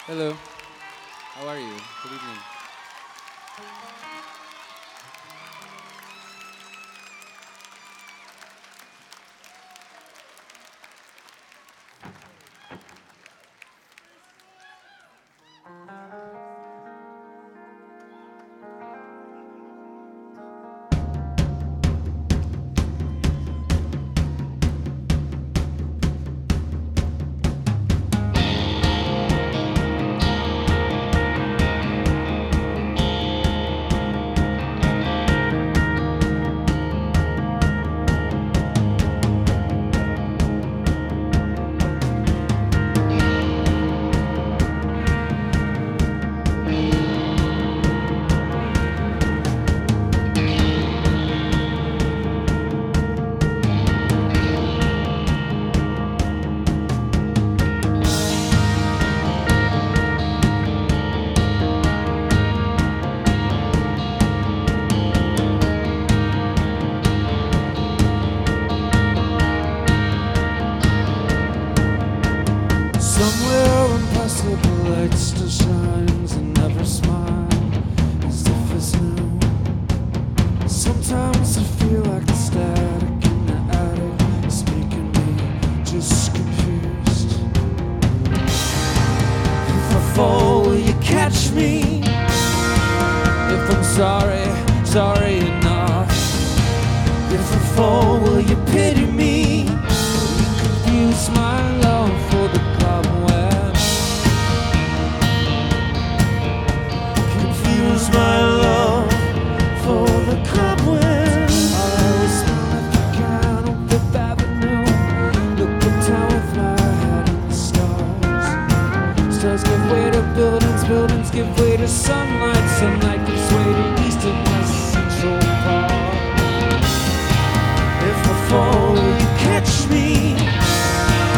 Hello. How are you? Good evening. Somewhere impossible light still shines and never smile as if it's new. Sometimes I feel like the static in the attic is making me just confused. If I fall, will you catch me? If I'm sorry enough. If I fall, will you pity me? Will you confuse my love for the my love for the cobwebs. I was smiling at the can on Fifth Avenue, looking down with my head in the stars. Stars give way to buildings, buildings give way to sunlight, sunlight gives way to east of my Central Park. If I fall, will you catch me?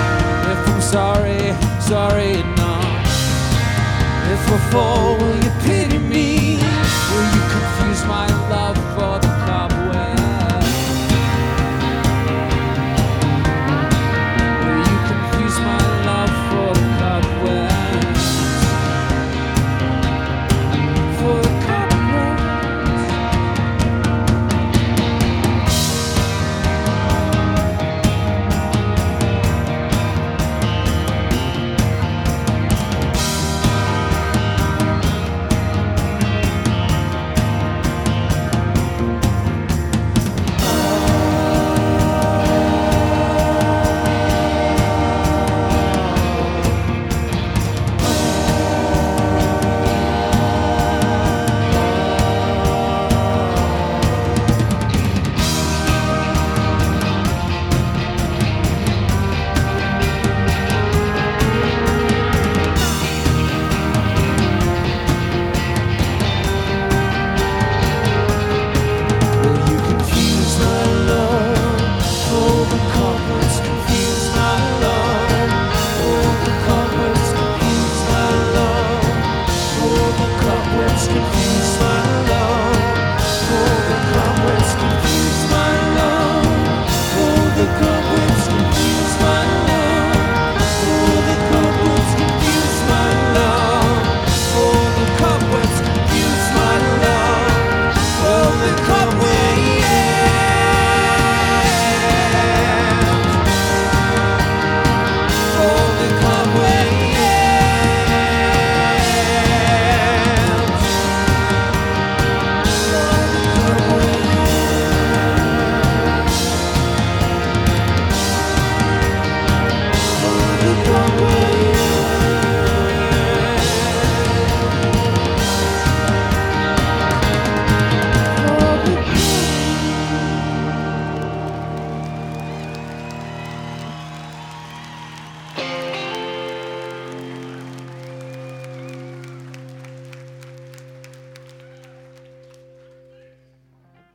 If I'm sorry enough. If I fall, will you pick